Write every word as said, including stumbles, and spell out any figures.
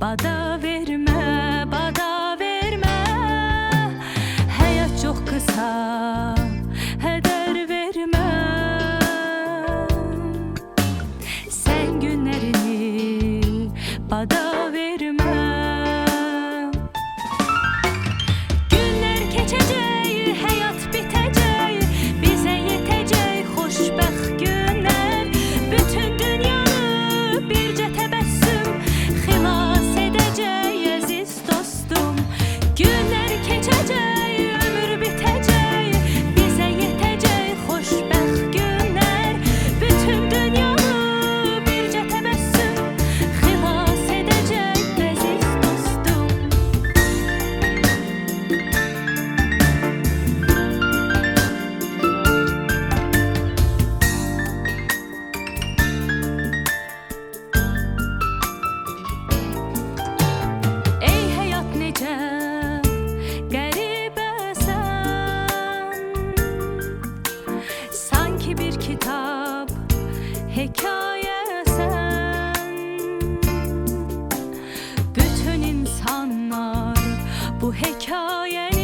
Bada verme, bada verme. Hayat çok kısa, heder verme. Sen günlerini bada verme. Günler geçecek, hayat bitecek, bize yetecek hoşbəxt günler. Bütün dünyanı birce tebessüm xilas edecek aziz dostum. Günler geçecek, ömür bitecek, bize yetecek hoşbəxt günler. Bütün dünyanı birce tebessüm xilas edecek aziz dostum. Ey hayat necə qəribəsən, sanki bir kitap hekayəsən. Bütün insanlar bu hekayəni